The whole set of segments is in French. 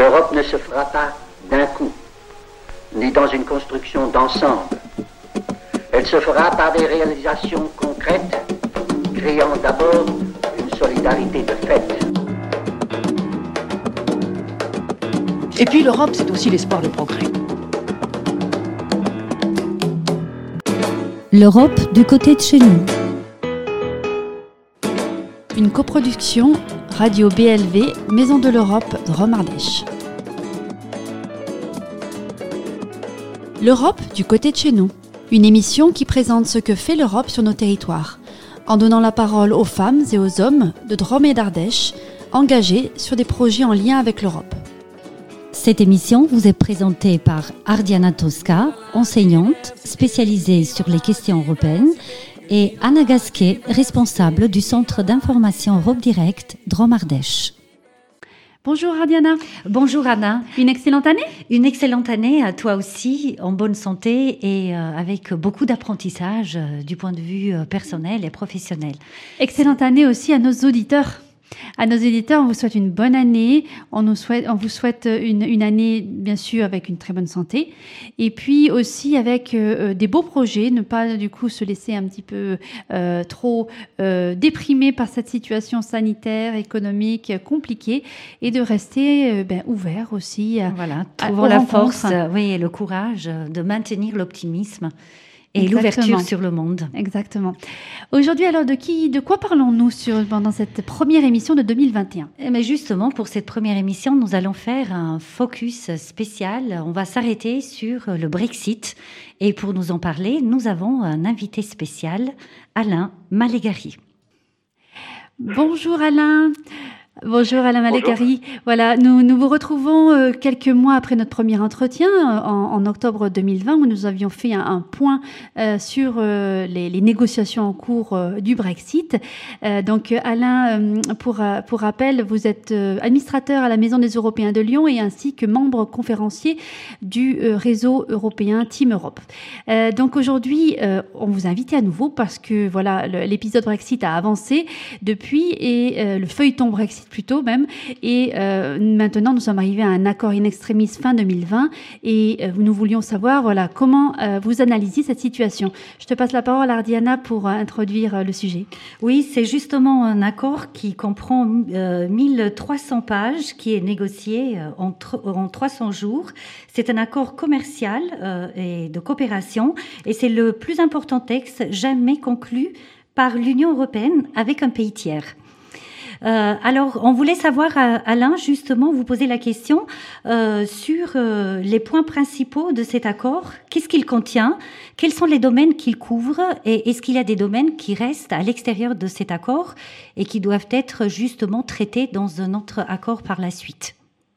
L'Europe ne se fera pas d'un coup, ni dans une construction d'ensemble. Elle se fera par des réalisations concrètes, créant d'abord une solidarité de fait. Et puis l'Europe, c'est aussi l'espoir de progrès. L'Europe du côté de chez nous. Une coproduction Radio BLV, Maison de l'Europe, Drom Ardèche. L'Europe du côté de chez nous. Une émission qui présente ce que fait l'Europe sur nos territoires, en donnant la parole aux femmes et aux hommes de Drôme et d'Ardèche, engagés sur des projets en lien avec l'Europe. Cette émission vous est présentée par Ardiana Tosca, enseignante spécialisée sur les questions européennes, et Anna Gasquet, responsable du Centre d'information Europe Direct Drôme Ardèche. Bonjour Ardiana. Bonjour Anna. Une excellente année ? Une excellente année à toi aussi, en bonne santé et avec beaucoup d'apprentissage du point de vue personnel et professionnel. Excellente année aussi à nos auditeurs. À nos éditeurs, on vous souhaite une bonne année. On vous souhaite une année, bien sûr, avec une très bonne santé. Et puis aussi avec des beaux projets. Ne pas, du coup, se laisser un petit peu trop déprimé par cette situation sanitaire, économique compliquée. Et de rester ouvert aussi. Voilà, trouvons la force et le courage de maintenir l'optimisme. Et l'ouverture sur le monde. Exactement. Aujourd'hui, alors, de quoi parlons-nous pendant cette première émission de 2021 ? Mais justement, pour cette première émission, nous allons faire un focus spécial. On va s'arrêter sur le Brexit. Et pour nous en parler, nous avons un invité spécial, Alain Malégari. Bonjour Alain. Bonjour Alain Malégari. Voilà, nous vous retrouvons quelques mois après notre premier entretien en octobre 2020 où nous avions fait un point sur les négociations en cours du Brexit. Donc Alain, pour rappel, vous êtes administrateur à la Maison des Européens de Lyon et ainsi que membre conférencier du réseau européen Team Europe. Donc aujourd'hui, on vous invite à nouveau parce que voilà, l'épisode Brexit a avancé depuis et le feuilleton Brexit plutôt même. Et maintenant, nous sommes arrivés à un accord in extremis fin 2020 et nous voulions savoir comment vous analysez cette situation. Je te passe la parole, Ardiana, pour introduire le sujet. Oui, c'est justement un accord qui comprend 1300 pages, qui est négocié en 300 jours. C'est un accord commercial et de coopération et c'est le plus important texte jamais conclu par l'Union européenne avec un pays tiers. Alors, on voulait savoir, Alain, justement, vous poser la question sur les points principaux de cet accord. Qu'est-ce qu'il contient ? Quels sont les domaines qu'il couvre ? Et est-ce qu'il y a des domaines qui restent à l'extérieur de cet accord et qui doivent être justement traités dans un autre accord par la suite ?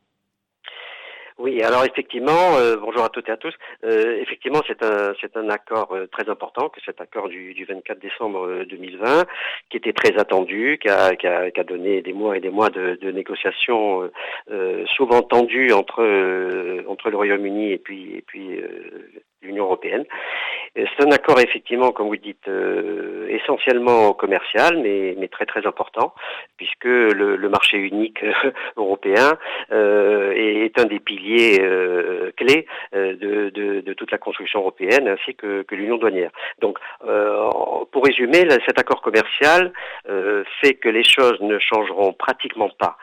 Oui, alors effectivement, bonjour à toutes et à tous. Effectivement, c'est un accord très important, que cet accord du 24 décembre 2020, qui était très attendu, qui a donné des mois et des mois de négociations souvent tendues entre le Royaume-Uni et puis l'Union européenne. C'est un accord effectivement, comme vous dites, essentiellement commercial, mais très très important, puisque le marché unique européen est un des piliers clés de toute la construction européenne, ainsi que l'union douanière. Donc, pour résumer, cet accord commercial fait que les choses ne changeront pratiquement pas,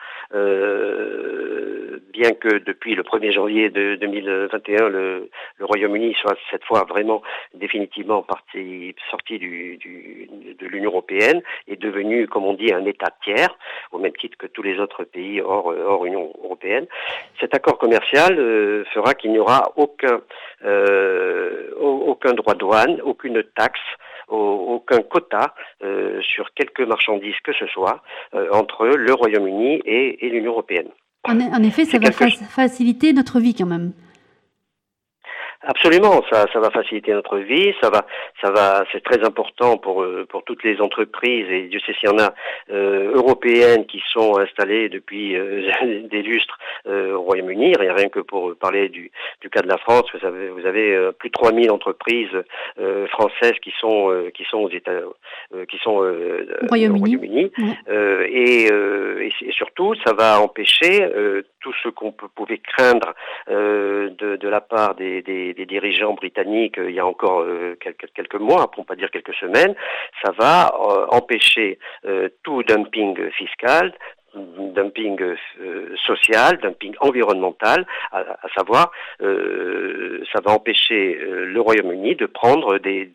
bien que depuis le 1er janvier de 2021, le Royaume-Uni soit cette fois vraiment définitivement sorti de l'Union européenne et devenu, comme on dit, un État tiers, au même titre que tous les autres pays hors Union européenne. Cet accord commercial fera qu'il n'y aura aucun droit de douane, aucune taxe, aucun quota sur quelque marchandise que ce soit entre le Royaume-Uni et l'Union européenne. En effet, ça va faciliter notre vie quand même. Absolument, ça va faciliter notre vie, c'est très important pour toutes les entreprises, et Dieu sait s'il y en a européennes qui sont installées depuis des lustres au Royaume-Uni. Rien que pour parler du cas de la France, vous avez plus de 3000 entreprises françaises qui sont aux États, au Royaume-Uni. Et surtout, ça va empêcher tout ce qu'on pouvait craindre de la part des dirigeants britanniques il y a encore quelques mois, pour ne pas dire quelques semaines. Ça va empêcher tout dumping fiscal, dumping social, dumping environnemental, à savoir, ça va empêcher le Royaume-Uni de prendre des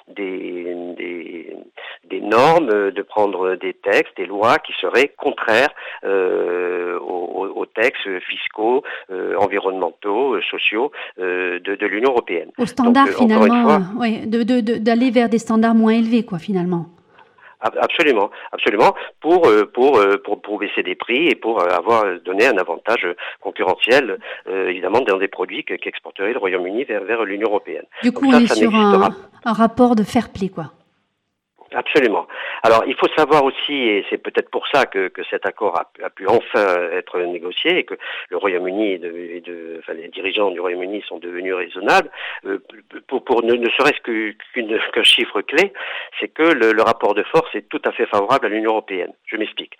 normes, de prendre des textes, des lois qui seraient contraires aux textes fiscaux, environnementaux, sociaux de l'Union européenne. Aux standards, donc, finalement, d'aller vers des standards moins élevés, quoi, finalement. Absolument, pour baisser des prix et pour donner un avantage concurrentiel, évidemment, dans des produits qu'exporterait le Royaume-Uni vers l'Union européenne. Du coup, on est sur un rapport de fair play, quoi. Absolument. Alors, il faut savoir aussi, et c'est peut-être pour ça que cet accord a pu enfin être négocié et que le Royaume-Uni les dirigeants du Royaume-Uni sont devenus raisonnables, pour ne serait-ce qu'un chiffre clé, c'est que le rapport de force est tout à fait favorable à l'Union européenne. Je m'explique.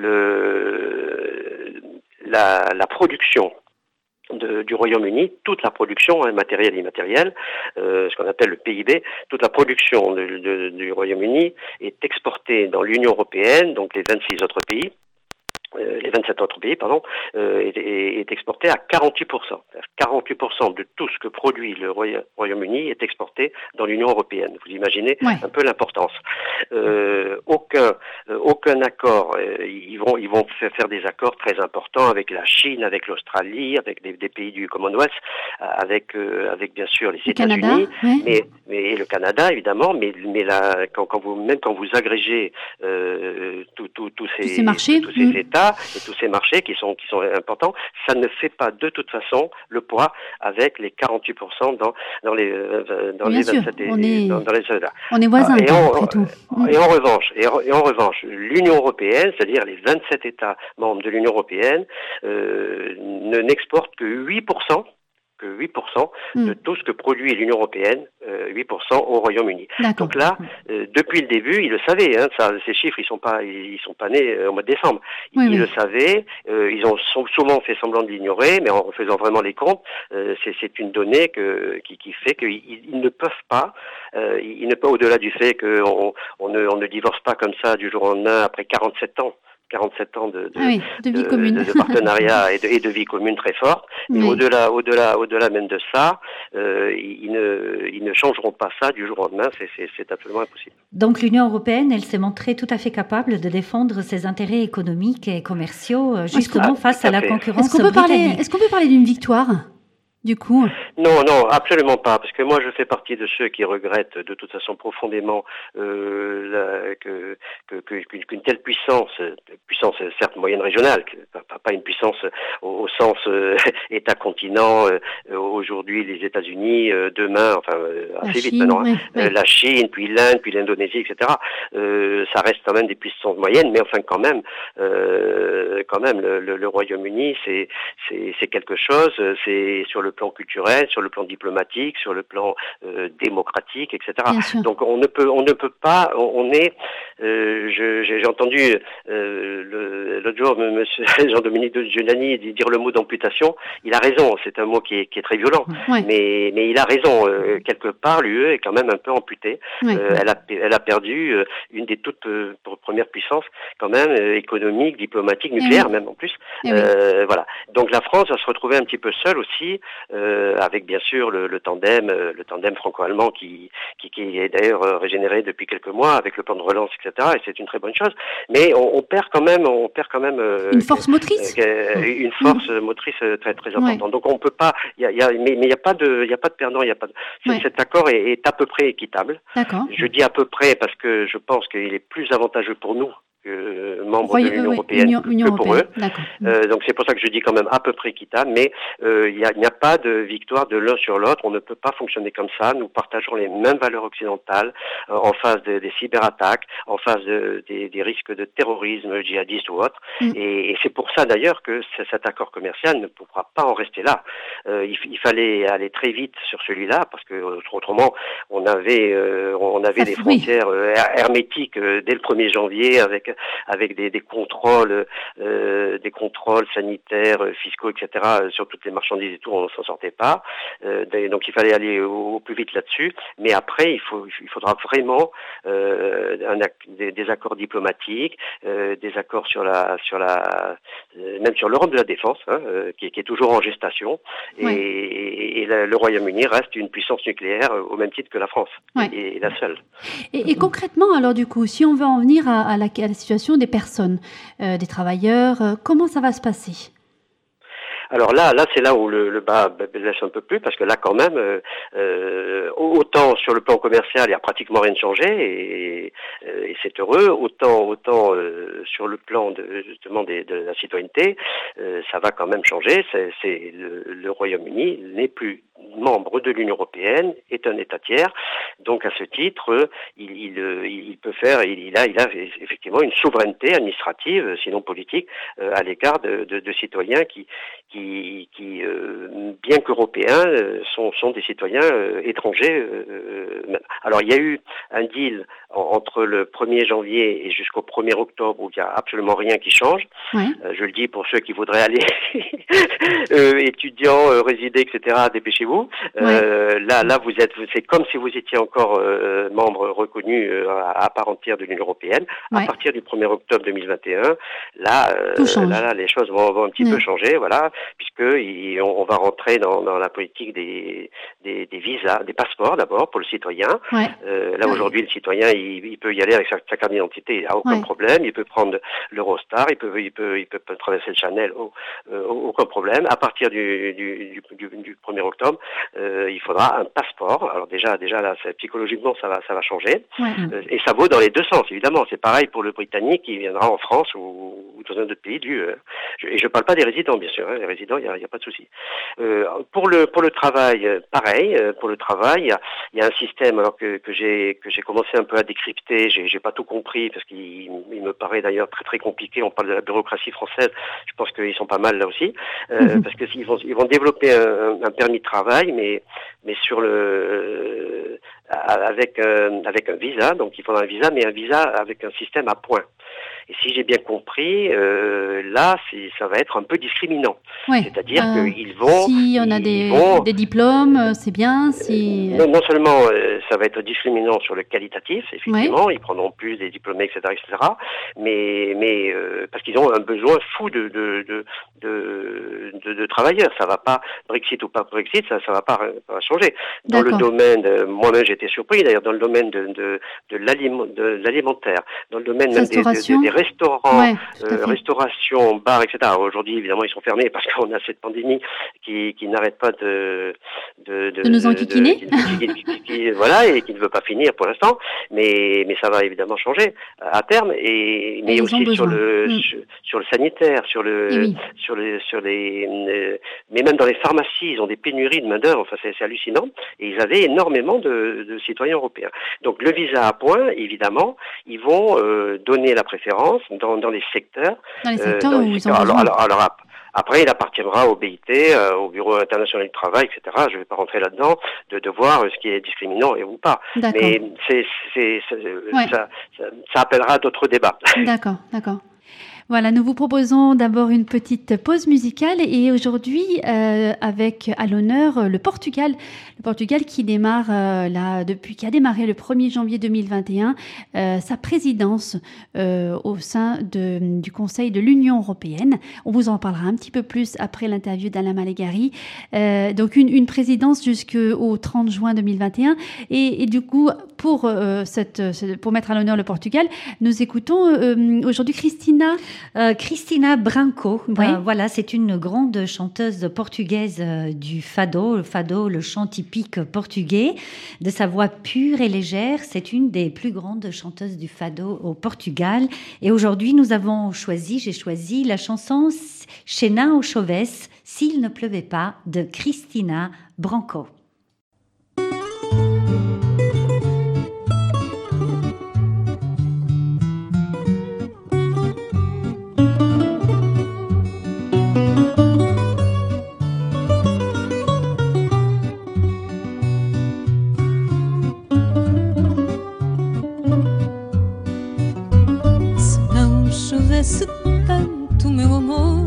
La production du Royaume-Uni, toute la production matérielle et immatérielle, ce qu'on appelle le PIB, toute la production du Royaume-Uni est exportée dans l'Union européenne, donc les 27 autres pays, est exporté à 48%. 48% de tout ce que produit le Royaume-Uni est exporté dans l'Union européenne. Vous imaginez un peu l'importance. Aucun accord. Ils vont faire des accords très importants avec la Chine, avec l'Australie, avec des pays du Commonwealth, avec bien sûr les États-Unis, mais le Canada évidemment. Mais quand vous agrégez tous ces marchés, tous ces États et tous ces marchés qui sont importants, ça ne fait pas de toute façon le poids avec les 48% dans les 27 États. On est voisins, après tout. Et en revanche, l'Union européenne, c'est-à-dire les 27 États membres de l'Union européenne, n'exportent que 8% de tout ce que produit l'Union européenne, 8% au Royaume-Uni. D'accord. Donc là, depuis le début, ils le savaient. Ces chiffres, ils sont pas nés au mois de décembre. Ils le savaient. Ils ont souvent fait semblant de l'ignorer, mais en faisant vraiment les comptes, c'est une donnée qui fait qu'ils ne peuvent pas. Ils ne peuvent, au-delà du fait qu'on ne divorce pas comme ça du jour au lendemain après 47 ans de vie commune, de partenariat et de vie commune très forte. Mais au-delà même de ça, ils ne changeront pas ça du jour au lendemain. C'est absolument impossible. Donc l'Union européenne, elle s'est montrée tout à fait capable de défendre ses intérêts économiques et commerciaux, justement face à la concurrence britannique. Est-ce qu'on peut parler d'une victoire ? Du coup. Non, absolument pas, parce que moi je fais partie de ceux qui regrettent de toute façon profondément qu'une telle puissance certes moyenne régionale, pas une puissance au sens État-continent, aujourd'hui les États-Unis, demain, assez vite maintenant, la Chine, puis l'Inde, puis l'Indonésie, etc. Ça reste quand même des puissances moyennes, mais enfin quand même le Royaume-Uni c'est quelque chose, c'est sur le plan culturel, sur le plan diplomatique, sur le plan démocratique, etc. Donc on ne peut pas. J'ai entendu l'autre jour Monsieur Jean-Dominique Giuliani dire le mot d'amputation. Il a raison. C'est un mot qui est très violent, mais il a raison. Quelque part, l'UE est quand même un peu amputée. Elle a perdu une des toutes premières puissances, quand même économique, diplomatique, nucléaire même en plus. Voilà. Donc la France va se retrouver un petit peu seule aussi. Avec bien sûr le tandem franco-allemand qui est d'ailleurs régénéré depuis quelques mois avec le plan de relance, etc. Et c'est une très bonne chose. Mais on perd quand même une force motrice, une force motrice très très importante. Donc on peut pas, mais il y a pas de perdant, cet accord est à peu près équitable. D'accord. Je dis à peu près parce que je pense qu'il est plus avantageux pour nous membres de l'Union européenne Union que pour eux. D'accord. Donc c'est pour ça que je dis quand même à peu près équitable, mais il n'y a pas de victoire de l'un sur l'autre. On ne peut pas fonctionner comme ça. Nous partageons les mêmes valeurs occidentales en face des cyberattaques, en face des risques de terrorisme djihadiste ou autre. Et c'est pour ça d'ailleurs que cet accord commercial ne pourra pas en rester là. Il fallait aller très vite sur celui-là parce que autrement on avait des frontières hermétiques dès le 1er janvier avec des contrôles sanitaires, fiscaux, etc. sur toutes les marchandises et tout, on s'en sortait pas. Donc il fallait aller au plus vite là-dessus. Mais après, il faudra vraiment des accords diplomatiques, des accords même sur l'Europe de la défense, qui est toujours en gestation. Et le Royaume-Uni reste une puissance nucléaire au même titre que la France, et la seule. Et concrètement, alors du coup, si on veut en venir à la situation des personnes, des travailleurs, comment ça va se passer ? Alors là, c'est là où le bas blesse un peu plus, parce que là, quand même, autant sur le plan commercial, il n'y a pratiquement rien de changé, et c'est heureux. Autant sur le plan justement de la citoyenneté, ça va quand même changer. C'est le Royaume-Uni n'est plus membre de l'Union européenne, est un État tiers. Donc à ce titre, il peut faire, il a effectivement une souveraineté administrative, sinon politique, à l'égard de citoyens qui bien qu'européens, sont des citoyens étrangers. Alors il y a eu un deal entre le 1er janvier et jusqu'au 1er octobre où il n'y a absolument rien qui change. Je le dis pour ceux qui voudraient aller étudiants, résider, etc. Dépêchez-vous. Là c'est comme si vous étiez encore membre reconnu à part entière de l'Union européenne. À partir du 1er octobre 2021, là les choses vont un petit peu changer, voilà, puisque on va rentrer dans la politique des visas, des passeports d'abord pour le citoyen. Là aujourd'hui le citoyen il peut y aller avec sa carte d'identité, il n'y a aucun problème, il peut prendre l'Eurostar, il peut traverser le Channel, aucun problème. À partir du 1er octobre, il faudra un passeport. Alors déjà là, psychologiquement ça va changer, et ça vaut dans les deux sens évidemment. C'est pareil pour le Britannique qui viendra en France ou dans un autre pays. Et je parle pas des résidents bien sûr, les résidents il y a pas de souci. Pour le travail, pareil. Pour le travail, il y a un système alors que j'ai commencé un peu à décrypter. J'ai pas tout compris parce qu'il me paraît d'ailleurs très très compliqué. On parle de la bureaucratie française. Je pense qu'ils sont pas mal là aussi, parce que ils vont développer un permis de travail, mais sur avec un visa. Donc il faudra un visa, mais un visa avec un système à points. Et si j'ai bien compris, là, ça va être un peu discriminant. C'est-à-dire qu'ils vont... Si on a des diplômes, c'est bien. Non seulement ça va être discriminant sur le qualitatif, effectivement, ils prendront plus des diplômés, etc., mais parce qu'ils ont un besoin fou de travailleurs. Ça va pas, Brexit ou pas Brexit, ça va pas changer. Dans le domaine, moi-même j'étais surpris d'ailleurs, dans le domaine de l'alimentaire, dans le domaine même des restaurants, restauration, bars, etc. Aujourd'hui, évidemment, ils sont fermés parce qu'on a cette pandémie qui n'arrête pas de nous enquiquiner. Voilà, et qui ne veut pas finir pour l'instant, mais ça va évidemment changer à terme, mais aussi sur le sanitaire, mais même dans les pharmacies, ils ont des pénuries de main-d'œuvre. Enfin, c'est hallucinant. Et ils avaient énormément de citoyens européens. Donc, le visa à points, évidemment, ils vont donner la préférence dans les secteurs. Dans les secteurs où ils ont besoin. Alors, après, il appartiendra au BIT, au Bureau international du travail, etc. Je ne vais pas rentrer là-dedans, de voir ce qui est discriminant ou pas. D'accord. Mais ça appellera d'autres débats. D'accord. Voilà, nous vous proposons d'abord une petite pause musicale et aujourd'hui, avec à l'honneur le Portugal qui démarre qui a démarré le 1er janvier 2021 sa présidence au sein du Conseil de l'Union européenne. On vous en parlera un petit peu plus après l'interview d'Alain Malegari. Donc une présidence jusqu'au 30 juin 2021 et du coup pour mettre à l'honneur le Portugal, nous écoutons aujourd'hui Christina Cristina Branco, Oui. voilà, c'est une grande chanteuse portugaise du fado. Le fado, le chant typique portugais, de sa voix pure et légère. C'est une des plus grandes chanteuses du fado au Portugal. Et aujourd'hui, j'ai choisi la chanson Chena au Choves, S'il ne pleuvait pas, de Cristina Branco. Chovesse tanto, meu amor,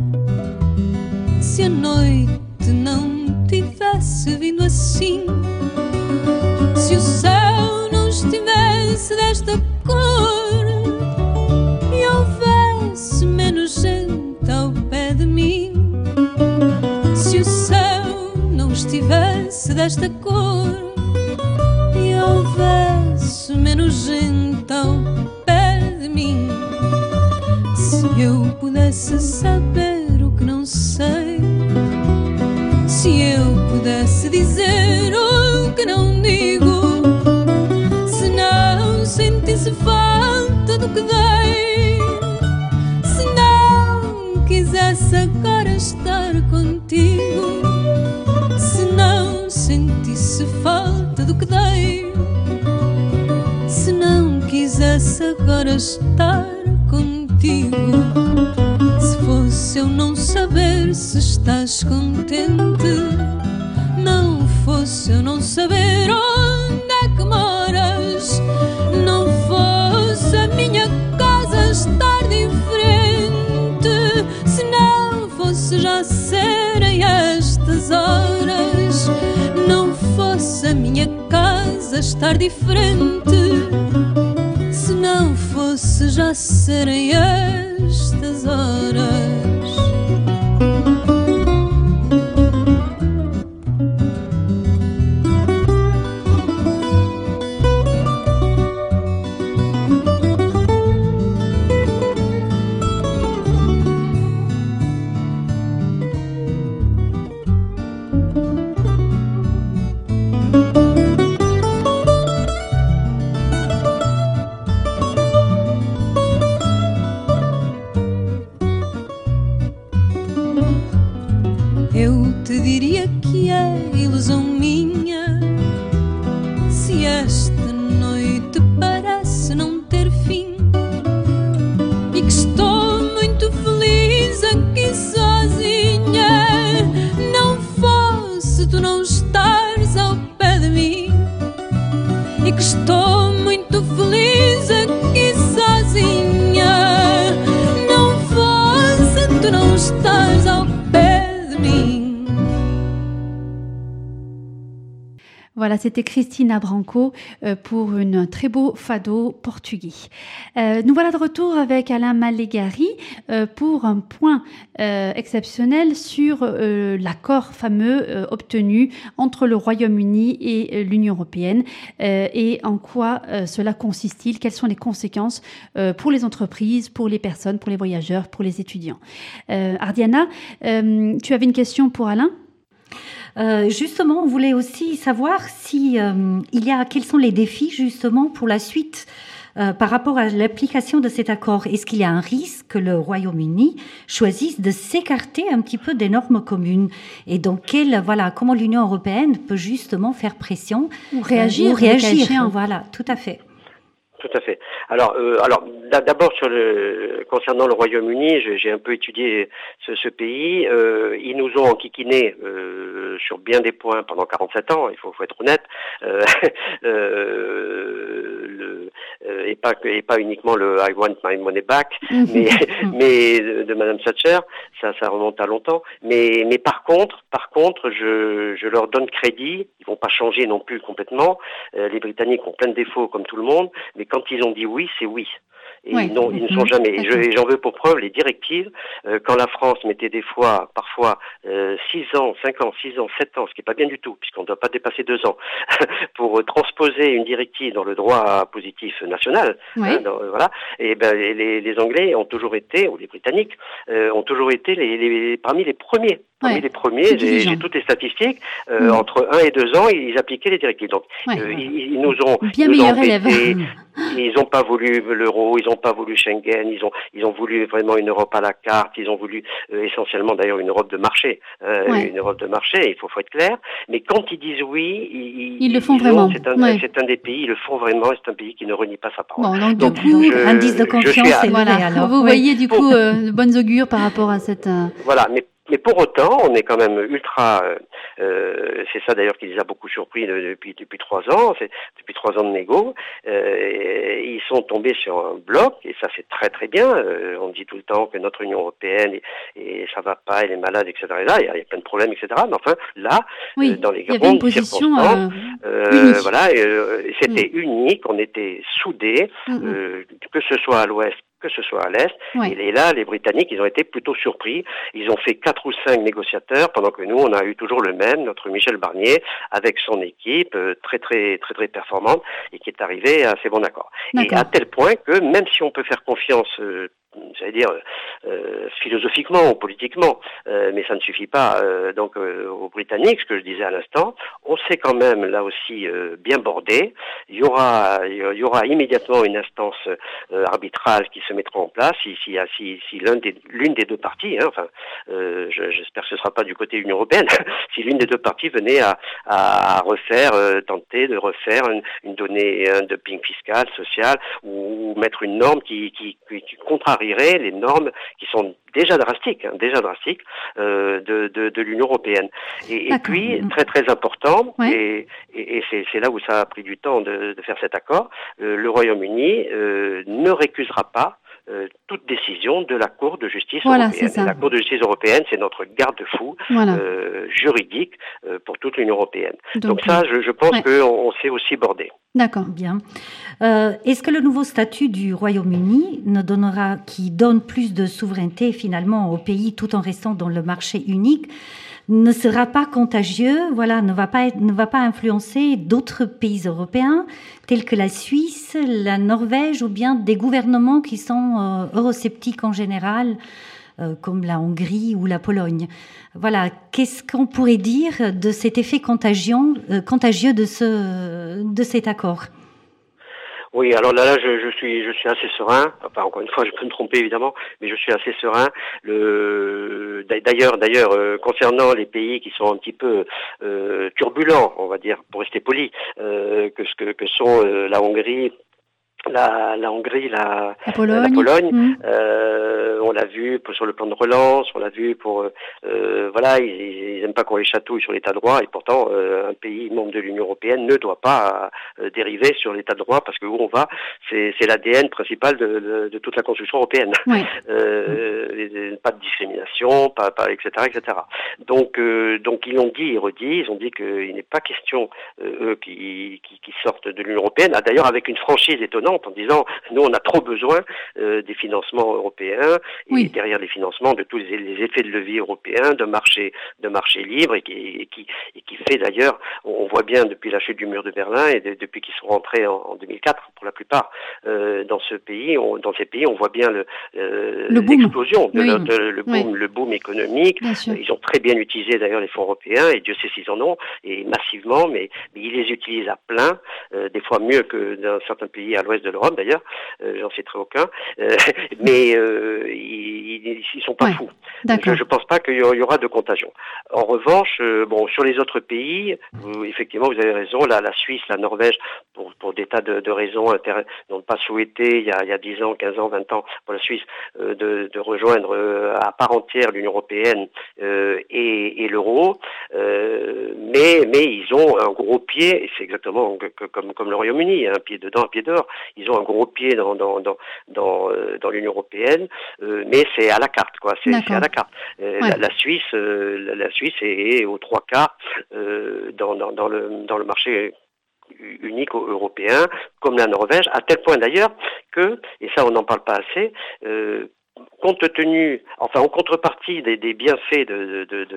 se a noite não tivesse vindo assim, se o céu não estivesse desta cor e houvesse menos gente ao pé de mim, se o céu não estivesse desta cor e houvesse menos gente ao pé de mim, se eu pudesse saber o que não sei, se eu pudesse dizer o que não digo, se não sentisse falta do que dei, se não quisesse agora estar contigo, se não sentisse falta do que dei, se não quisesse agora estar contigo, se fosse eu não saber se estás contente, não fosse eu não saber onde é que moras, não fosse a minha casa estar diferente, se não fosse já serem estas horas, não fosse a minha casa estar diferente, se não fosse já serem estas horas. Eu te diria que é ilusão minha se esta noite parece não ter fim e que estou muito feliz aqui sozinha, não fosse tu não estares ao pé de mim, e que estou muito feliz aqui sozinha, não fosse tu não estares ao pé de mim. Voilà, c'était Cristina Branco pour un très beau fado portugais. Nous voilà de retour avec Alain Malegari pour un point exceptionnel sur l'accord fameux obtenu entre le Royaume-Uni et l'Union européenne et en quoi cela consiste-t-il, quelles sont les conséquences pour les entreprises, pour les personnes, pour les voyageurs, pour les étudiants. Ardiana, tu avais une question pour Alain ? Justement, on voulait aussi savoir si quels sont les défis justement pour la suite par rapport à l'application de cet accord. Est-ce qu'il y a un risque que le Royaume-Uni choisisse de s'écarter un petit peu des normes communes? Et donc, comment l'Union européenne peut justement faire pression ou réagir. Voilà, tout à fait. Tout à fait. Alors d'abord concernant le Royaume-Uni, j'ai un peu étudié ce pays. Ils nous ont enquiquinés sur bien des points pendant 47 ans. Il faut être honnête. Et pas uniquement le I want my money back, mais de Madame Thatcher. Ça remonte à longtemps. Mais par contre, je leur donne crédit. Ils vont pas changer non plus complètement. Les Britanniques ont plein de défauts comme tout le monde, mais quand ils ont dit oui, c'est oui. Et ils ne sont jamais. Et j'en veux pour preuve les directives. Quand la France mettait parfois 6 ans, 5 ans, 6 ans, 7 ans, ce qui n'est pas bien du tout, puisqu'on ne doit pas dépasser 2 ans, pour transposer une directive dans le droit positif national. Voilà. Et les Anglais ont toujours été, ou les Britanniques, ont toujours été parmi les premiers. Parmi les premiers, j'ai toutes les statistiques. Entre 1 et 2 ans, ils appliquaient les directives. Donc, ils nous ont bien meilleur élève. Ils n'ont pas voulu l'euro, ils n'ont pas voulu Schengen, ils ont voulu vraiment une Europe à la carte, ils ont voulu essentiellement d'ailleurs une Europe de marché, une Europe de marché, il faut être clair. Mais quand ils disent oui, ils le font vraiment. C'est un des pays, ils le font vraiment, c'est un pays qui ne renie pas sa parole. Bon, donc du coup, indice de confiance élevé. Alors. Vous voyez du coup de bonnes augures par rapport à cette... Voilà, mais pour autant, on est quand même ultra. C'est ça d'ailleurs qui les a beaucoup surpris depuis 3 ans. Depuis 3 ans de négo, ils sont tombés sur un bloc et ça c'est très très bien. On dit tout le temps que notre Union européenne et ça va pas, elle est malade, etc. Et là, il y a plein de problèmes, etc. Mais enfin, là, dans les grandes circonstances, voilà, c'était unique. On était soudés, que ce soit à l'Ouest, que ce soit à l'Est. Et là, les Britanniques, ils ont été plutôt surpris. Ils ont fait 4 ou 5 négociateurs, pendant que nous, on a eu toujours le même, notre Michel Barnier, avec son équipe, très, très, très, très performante, et qui est arrivé à assez bon accord. Et à tel point que, même si on peut faire confiance, j'allais dire, philosophiquement ou politiquement, mais ça ne suffit pas, donc, aux Britanniques, ce que je disais à l'instant, on s'est quand même, là aussi, bien bordé. Il y aura immédiatement une instance arbitrale qui se mettra en place si l'une des deux parties, j'espère que ce ne sera pas du côté de l'Union européenne, si l'une des deux parties venait à tenter de refaire une donnée, un dumping fiscal, social, ou mettre une norme qui contrarierait les normes qui sont déjà drastiques de l'Union européenne. Et puis, très très important, et c'est là où ça a pris du temps de faire cet accord, le Royaume-Uni ne récusera pas toute décision de la Cour de justice européenne. Et la Cour de justice européenne, c'est notre garde-fou juridique pour toute l'Union européenne. Donc ça, je pense qu'on s'est aussi bordé. D'accord, bien. Est-ce que le nouveau statut du Royaume-Uni qui donne plus de souveraineté finalement au pays tout en restant dans le marché unique, ne sera pas contagieux, ne va pas influencer d'autres pays européens tels que la Suisse, la Norvège ou bien des gouvernements qui sont eurosceptiques en général, comme la Hongrie ou la Pologne. Voilà, qu'est-ce qu'on pourrait dire de cet effet contagieux de cet accord ? Oui, alors là, je suis assez serein. Enfin, encore une fois, je peux me tromper évidemment, mais je suis assez serein. D'ailleurs, concernant les pays qui sont un petit peu turbulents, on va dire, pour rester poli, que sont la Hongrie. La Pologne, on l'a vu sur le plan de relance, on l'a vu ils aiment pas qu'on les chatouille sur l'état de droit, et pourtant un pays membre de l'Union européenne ne doit pas dériver sur l'état de droit, parce que où on va, c'est l'ADN principal de toute la construction européenne. Pas de discrimination, etc. Donc ils l'ont dit et redit, ils ont dit qu'il n'est pas question eux qui sortent de l'Union européenne, d'ailleurs avec une franchise étonnante, en disant nous on a trop besoin des financements européens et derrière les financements de tous les effets de levier européens, de marché libre et qui fait d'ailleurs, on voit bien depuis la chute du mur de Berlin et depuis qu'ils sont rentrés en 2004 pour la plupart dans ces pays on voit bien l'explosion le boom économique. Ils ont très bien utilisé d'ailleurs les fonds européens et Dieu sait s'ils en ont et massivement, mais ils les utilisent à plein, des fois mieux que dans certains pays à l'ouest de l'Europe d'ailleurs, j'en citerai aucun, mais ils sont pas fous. Je pense pas qu'il y aura de contagion. En revanche, sur les autres pays, effectivement vous avez raison, la Suisse, la Norvège, pour des tas de raisons n'ont pas souhaité il y a 10 ans, 15 ans, 20 ans pour la Suisse de rejoindre à part entière l'Union européenne et l'euro, mais ils ont un gros pied, et c'est exactement comme le Royaume-Uni, un pied dedans, un pied dehors. Ils ont un gros pied dans l'Union européenne, mais c'est à la carte, quoi. C'est à la carte. La Suisse est aux 3/4 dans le marché unique européen, comme la Norvège, à tel point d'ailleurs que, et ça on n'en parle pas assez, compte tenu, enfin en contrepartie des bienfaits de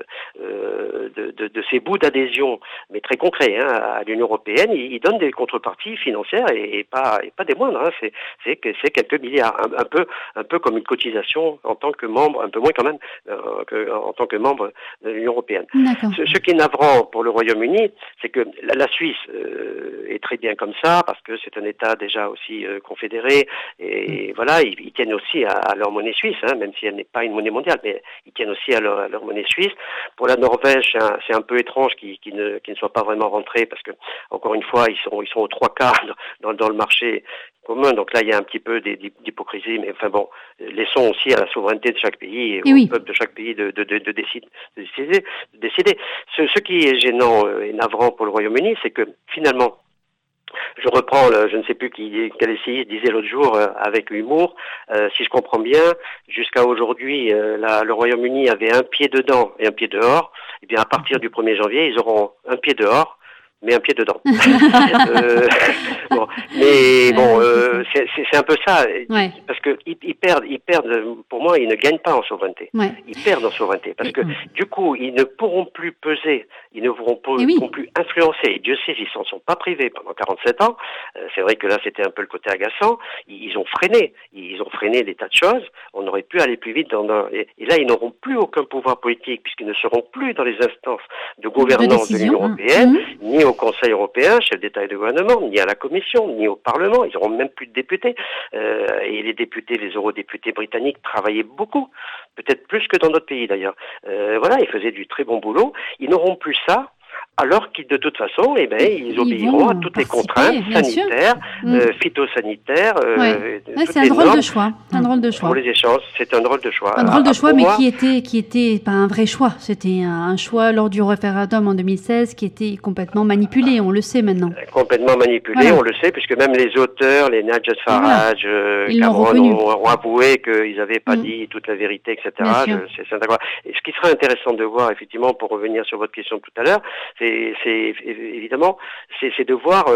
ces bouts d'adhésion, mais très concrets à l'Union européenne, ils donnent des contreparties financières et pas des moindres. C'est quelques milliards, un peu comme une cotisation en tant que membre, un peu moins quand même en tant que membre de l'Union européenne. Ce qui est navrant pour le Royaume-Uni, c'est que la Suisse est très bien comme ça parce que c'est un État déjà aussi confédéré et voilà, ils tiennent aussi à leur monnaie suisse, même si elle n'est pas une monnaie mondiale, mais ils tiennent aussi à leur monnaie suisse. Pour la Norvège, c'est un peu étrange qu'ils ne soient pas vraiment rentrés parce que, encore une fois, ils sont aux 3/4 dans le marché commun. Donc là, il y a un petit peu d'hypocrisie, mais enfin bon, laissons aussi à la souveraineté de chaque pays et au peuple de chaque pays de décider. Ce qui est gênant et navrant pour le Royaume-Uni, c'est que finalement, je reprends, je ne sais plus quel essayiste disait l'autre jour avec humour, si je comprends bien, jusqu'à aujourd'hui, le Royaume-Uni avait un pied dedans et un pied dehors. Et bien à partir du 1er janvier, ils auront un pied dehors, mais un pied dedans. C'est un peu ça, parce que ils perdent. Pour moi, ils ne gagnent pas en souveraineté. Ils perdent en souveraineté, parce que du coup, ils ne pourront plus peser, ils ne pourront plus influencer. Et Dieu sait, ils s'en sont pas privés pendant 47 ans. C'est vrai que là, c'était un peu le côté agaçant. Ils ont freiné des tas de choses. On aurait pu aller plus vite et là, ils n'auront plus aucun pouvoir politique, puisqu'ils ne seront plus dans les instances de gouvernance de l'Union européenne, ni au Conseil européen, chef d'État et de gouvernement, ni à la Commission, ni au Parlement. Ils n'auront même plus de députés. Et les députés, les eurodéputés britanniques travaillaient beaucoup, peut-être plus que dans d'autres pays d'ailleurs. Ils faisaient du très bon boulot. Ils n'auront plus ça. Alors qu'ils, de toute façon, ils obéiront à toutes les contraintes sanitaires, phytosanitaires. C'est un drôle de choix. Pour les échanges, c'est un drôle de choix. Un drôle de choix, mais qui était pas un vrai choix. C'était un choix lors du référendum en 2016 qui était complètement manipulé. On le sait maintenant. Complètement manipulé, on le sait, puisque même les auteurs, les Nigel Farage, Cameron, ont avoué qu'ils n'avaient pas dit toute la vérité, etc. C'est incroyable. Et ce qui serait intéressant de voir, effectivement, pour revenir sur votre question tout à l'heure, c'est évidemment de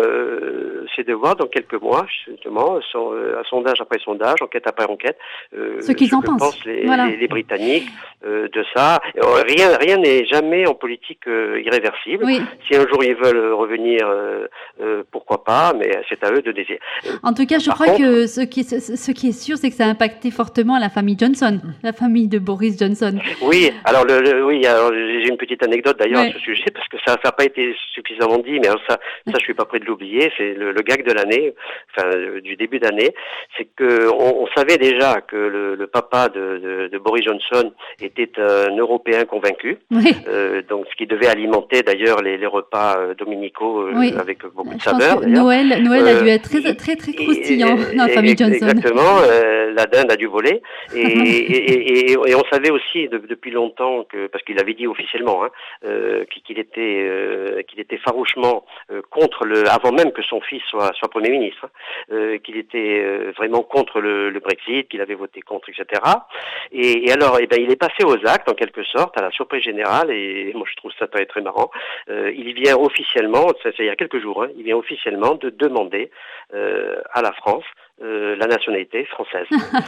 voir dans quelques mois justement sondage après sondage, enquête après enquête, ce qu'ils en pensent. Les Britanniques de ça. Rien n'est jamais en politique irréversible. Si un jour ils veulent revenir, pourquoi pas, mais c'est à eux de décider. En tout cas, je crois que ce qui est sûr, c'est que ça a impacté fortement la famille Johnson, la famille de Boris Johnson. Oui, alors j'ai une petite anecdote d'ailleurs à ce sujet, parce que ça n'a pas été suffisamment dit, mais ça je suis pas prêt de l'oublier. C'est le gag de l'année, du début d'année, c'est que on savait déjà que le papa de Boris Johnson était un Européen convaincu, donc ce qui devait alimenter d'ailleurs les repas dominicaux avec beaucoup de saveur. Noël a dû être très très croustillant dans la famille Johnson. Exactement, la dinde a dû voler, et on savait aussi depuis longtemps parce qu'il avait dit officiellement qu'il était farouchement contre avant même que son fils soit Premier ministre, qu'il était vraiment contre le Brexit, qu'il avait voté contre, etc. Et alors, il est passé aux actes, en quelque sorte, à la surprise générale, et moi je trouve ça très, très marrant. Il vient officiellement, c'est il y a quelques jours, il vient officiellement de demander à la France la nationalité française.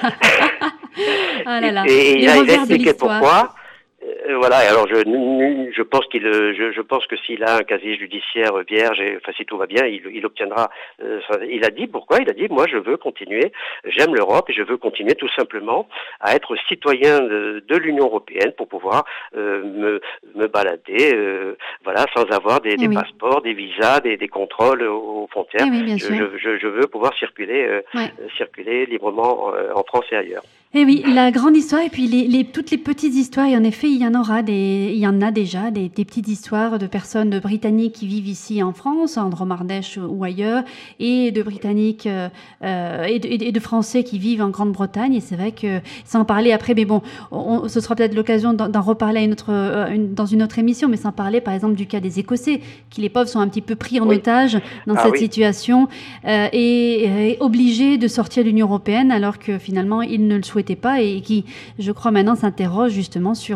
Et il a expliqué pourquoi. Alors je pense je pense que s'il a un casier judiciaire vierge, si tout va bien, il obtiendra. Il a dit pourquoi. Il a dit moi je veux continuer. J'aime l'Europe et je veux continuer tout simplement à être citoyen de l'Union européenne pour pouvoir me balader, sans avoir des passeports, des visas, des contrôles aux frontières. Je veux pouvoir circuler librement en France et ailleurs. Et oui, la grande histoire et puis toutes les petites histoires. Et en effet, il y en a déjà des petites histoires de personnes britanniques qui vivent ici en France, en Dromardèche ou ailleurs, et de Britanniques et de Français qui vivent en Grande-Bretagne. Et c'est vrai que sans parler après, mais bon, ce sera peut-être l'occasion d'en reparler dans une autre émission, mais sans parler par exemple du cas des Écossais, qui les pauvres sont un petit peu pris en otage dans cette situation et obligés de sortir de l'Union européenne alors que finalement ils ne le souhaitaient pas et qui, je crois, maintenant s'interrogent justement sur leur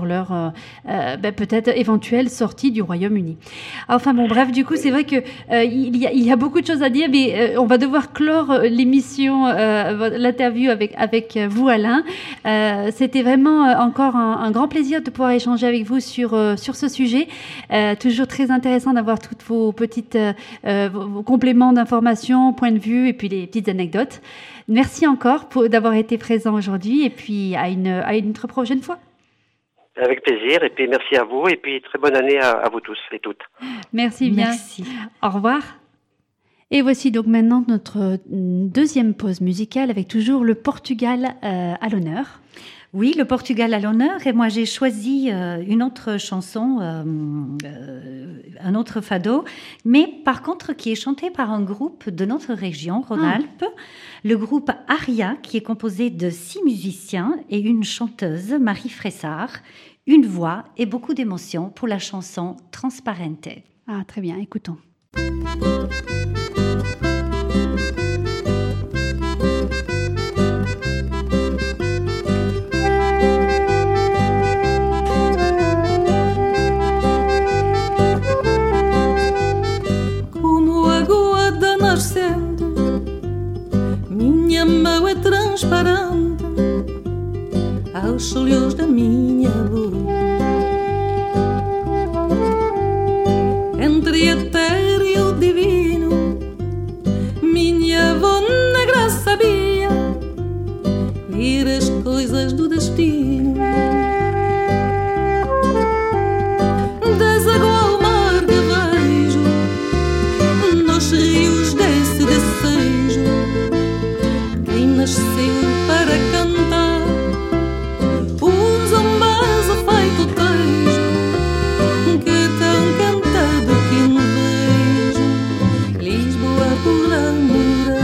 peut-être éventuelle sortie du Royaume-Uni. Enfin bon, bref, du coup, c'est vrai que il y a beaucoup de choses à dire, mais on va devoir clore l'émission, l'interview avec vous, Alain. C'était vraiment encore un grand plaisir de pouvoir échanger avec vous sur ce sujet. Toujours très intéressant d'avoir toutes vos petites vos compléments d'informations, points de vue et puis des petites anecdotes. Merci encore d'avoir été présent aujourd'hui et puis à une très prochaine fois. Avec plaisir, et puis merci à vous, et puis très bonne année à vous tous et toutes. Merci bien. Merci. Au revoir. Et voici donc maintenant notre deuxième pause musicale avec toujours le Portugal à l'honneur. Oui, le Portugal à l'honneur. Et moi, j'ai choisi une autre chanson, un autre fado, mais par contre qui est chanté par un groupe de notre région, Rhône-Alpes, le groupe Aria, qui est composé de 6 musiciens et une chanteuse, Marie Fressard, une voix et beaucoup d'émotions pour la chanson Transparente. Ah, très bien, écoutons. Minha mão é transparente aos olhos da minha luz. Entre a terra e o divino, minha avó negra sabia ler as coisas do destino. Das águas ao mar que vejo, nos rios desse desejo. Quem nasceu para cantar um zombazo feito tejo, que tão cantado que me vejo, Lisboa por amor.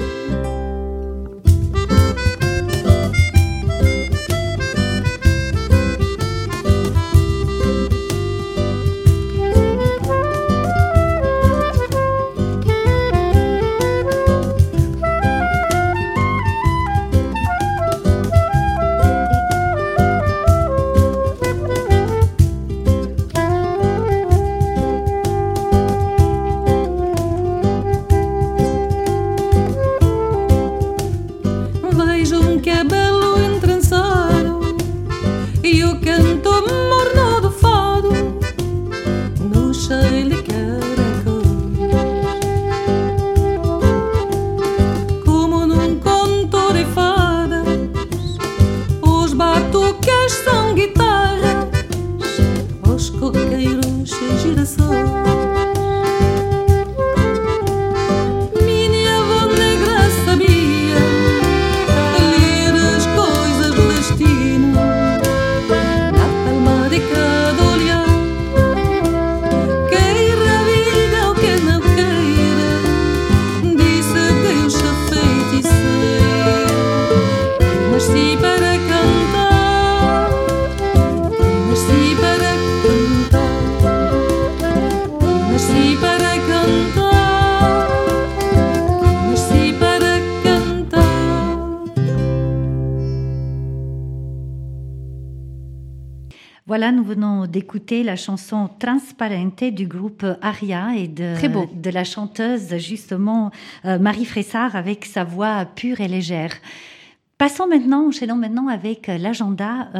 Voilà, nous venons d'écouter la chanson Transparente du groupe Aria et de la chanteuse justement Marie Fressard avec sa voix pure et légère. Enchaînons maintenant avec l'agenda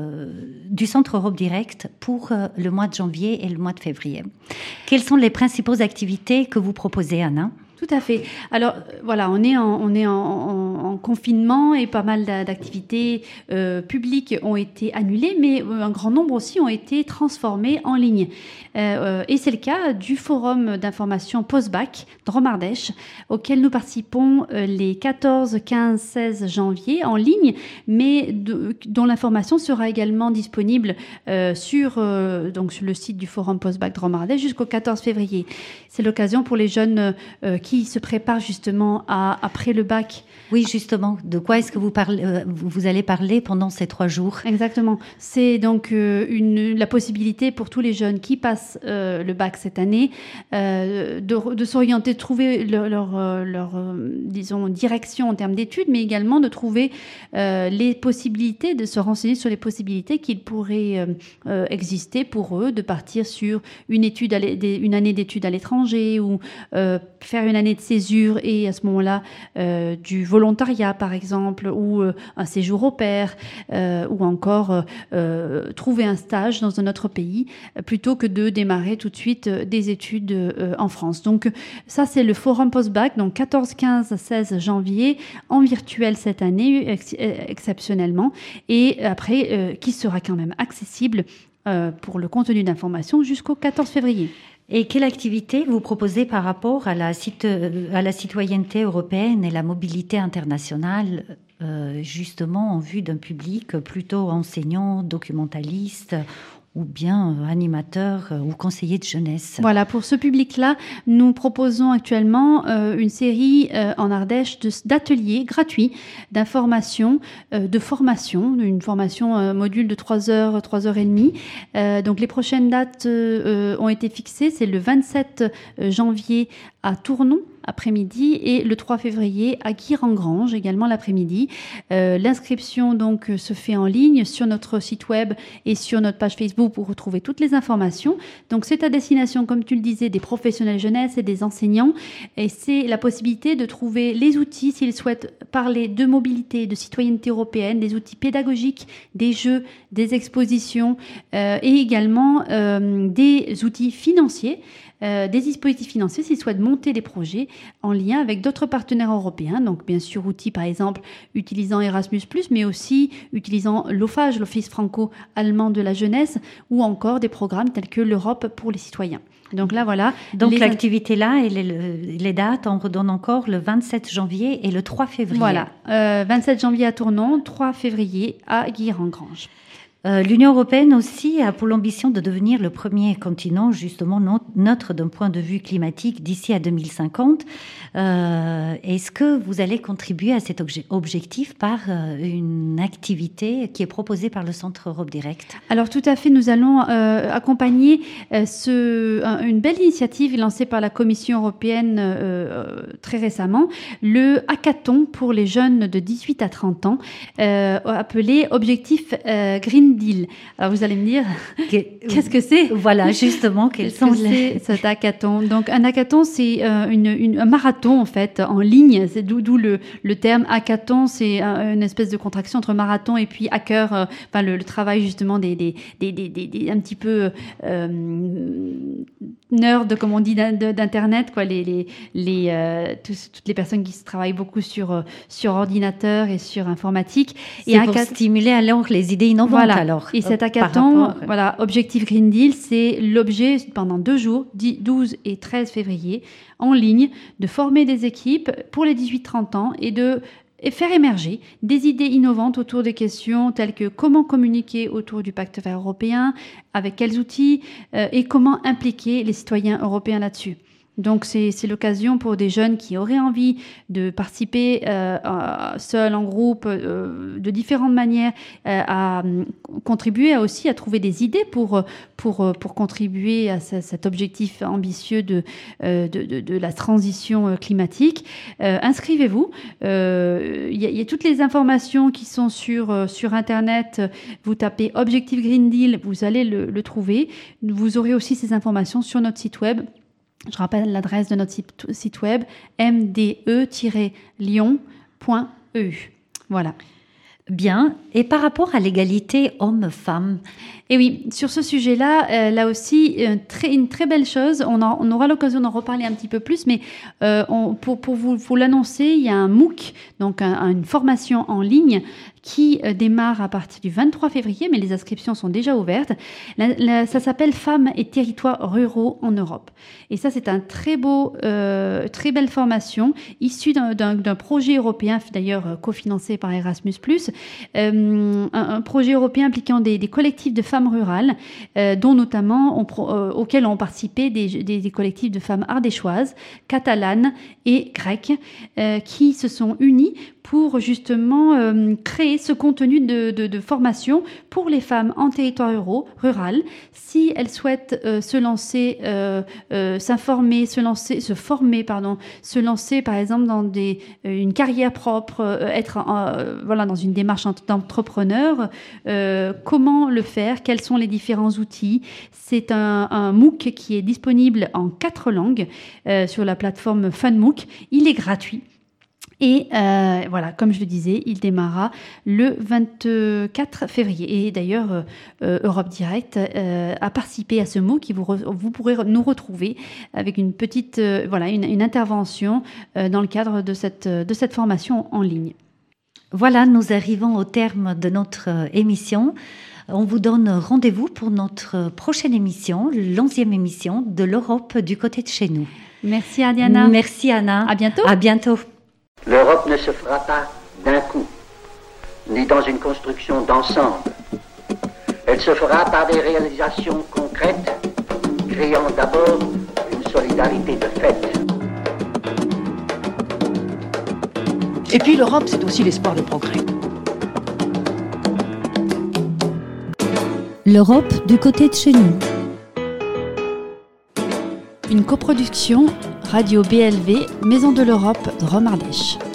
du Centre Europe Direct pour le mois de janvier et le mois de février. Quelles sont les principales activités que vous proposez, Anna ? Tout à fait. Alors voilà, on est en confinement et pas mal d'activités publiques ont été annulées, mais un grand nombre aussi ont été transformées en ligne. Et c'est le cas du forum d'information post-bac de Romardèche, auquel nous participons les 14, 15, 16 janvier en ligne, mais dont l'information sera également disponible sur le site du forum post-bac de Romardèche jusqu'au 14 février. C'est l'occasion pour les jeunes qui se préparent justement après le bac. Oui, justement. De quoi est-ce que vous allez parler pendant ces 3 jours? Exactement. C'est donc la possibilité pour tous les jeunes qui passent le bac cette année de s'orienter, de trouver leur disons, direction en termes d'études, mais également de trouver les possibilités, de se renseigner sur les possibilités qu'il pourrait exister pour eux de partir sur une année d'études à l'étranger ou faire une année de césure et à ce moment-là du volontariat par exemple ou un séjour au pair ou encore trouver un stage dans un autre pays plutôt que de démarrer tout de suite des études en France. Donc ça c'est le forum post-bac, donc 14, 15, 16 janvier en virtuel cette année exceptionnellement et après qui sera quand même accessible pour le contenu d'information jusqu'au 14 février. Et quelle activité vous proposez par rapport à la citoyenneté européenne et la mobilité internationale, justement en vue d'un public plutôt enseignant, documentaliste ou bien animateur ou conseiller de jeunesse? Voilà, pour ce public-là, nous proposons actuellement une série en Ardèche d'ateliers gratuits d'information, de formation, une formation module de 3 heures, 3 heures et demie. Donc les prochaines dates ont été fixées, c'est le 27 janvier à Tournon, après-midi, et le 3 février à Guire-en-Grange, également l'après-midi. L'inscription donc se fait en ligne sur notre site web et sur notre page Facebook pour retrouver toutes les informations. Donc c'est à destination, comme tu le disais, des professionnels jeunesse et des enseignants, et c'est la possibilité de trouver les outils s'ils souhaitent parler de mobilité, de citoyenneté européenne, des outils pédagogiques, des jeux, des expositions et également des outils financiers. Des dispositifs financiers s'ils souhaitent monter des projets en lien avec d'autres partenaires européens. Donc, bien sûr, outils, par exemple, utilisant Erasmus+, mais aussi utilisant l'OFAGE, l'Office franco-allemand de la jeunesse, ou encore des programmes tels que l'Europe pour les citoyens. Donc là, voilà. Donc l'activité là et les dates, on redonne encore le 27 janvier et le 3 février. Voilà, 27 janvier à Tournon, 3 février à Guire-en-Grange. L'Union européenne aussi a pour l'ambition de devenir le premier continent justement neutre d'un point de vue climatique d'ici à 2050. Est-ce que vous allez contribuer à cet objectif par une activité qui est proposée par le Centre Europe Direct? Alors tout à fait, nous allons accompagner une belle initiative lancée par la Commission européenne très récemment, le hackathon pour les jeunes de 18 à 30 ans, appelé Objectif Green Deal. Alors vous allez me dire, qu'est-ce que c'est? Voilà, justement, quels sont cet hackathon? Donc un hackathon, c'est un marathon en fait, en ligne. C'est d'où le terme hackathon. C'est une espèce de contraction entre marathon et puis hacker. Le travail justement des un petit peu nerd, comme on dit, d'internet, quoi. Toutes les personnes qui travaillent beaucoup sur ordinateur et sur informatique. C'est pour stimuler alors les idées innovantes. Voilà. Alors, et cet hackathon, Objectif Green Deal, c'est l'objet pendant 2 jours, 12 et 13 février, en ligne, de former des équipes pour les 18-30 ans et faire émerger des idées innovantes autour des questions telles que comment communiquer autour du pacte vert européen, avec quels outils et comment impliquer les citoyens européens là-dessus. Donc c'est l'occasion pour des jeunes qui auraient envie de participer seuls, en groupe, de différentes manières, à contribuer aussi à trouver des idées pour contribuer à cet objectif ambitieux de la transition climatique. Inscrivez-vous. Il y a toutes les informations qui sont sur Internet. Vous tapez Objectif Green Deal, vous allez le trouver. Vous aurez aussi ces informations sur notre site web. Je rappelle l'adresse de notre site web, mde-lyon.eu. Voilà. Bien. Et par rapport à l'égalité homme-femme? Et oui, sur ce sujet-là, là aussi, une très belle chose. On aura l'occasion d'en reparler un petit peu plus, mais pour vous l'annoncer, il y a un MOOC, donc une formation en ligne qui démarre à partir du 23 février, mais les inscriptions sont déjà ouvertes. Ça s'appelle Femmes et territoires ruraux en Europe. Et ça, c'est un très belle formation issue d'un projet européen, d'ailleurs cofinancé par Erasmus+, un projet européen impliquant des collectifs de femmes rurales, dont notamment auxquels ont participé des collectifs de femmes ardéchoises, catalanes et grecques, qui se sont unis pour justement créer ce contenu de formation pour les femmes en territoire rural, si elles souhaitent se lancer, se former, se lancer par exemple dans une carrière propre, être dans une démarche d'entrepreneur. Comment le faire? Quels sont les différents outils? C'est un MOOC qui est disponible en 4 langues sur la plateforme FunMOOC. Il est gratuit. Et comme je le disais, il démarrera le 24 février. Et d'ailleurs, Europe Direct a participé à ce MOOC. Vous pourrez nous retrouver avec une petite, une intervention dans le cadre de cette formation en ligne. Voilà, nous arrivons au terme de notre émission. On vous donne rendez-vous pour notre prochaine émission, l'11e émission de l'Europe du côté de chez nous. Merci Diana. Merci Anna. À bientôt. À bientôt. L'Europe ne se fera pas d'un coup, ni dans une construction d'ensemble. Elle se fera par des réalisations concrètes, créant d'abord une solidarité de fait. Et puis l'Europe, c'est aussi l'espoir de progrès. L'Europe du côté de chez nous. Une coproduction Radio BLV, Maison de l'Europe de Rome-Ardèche.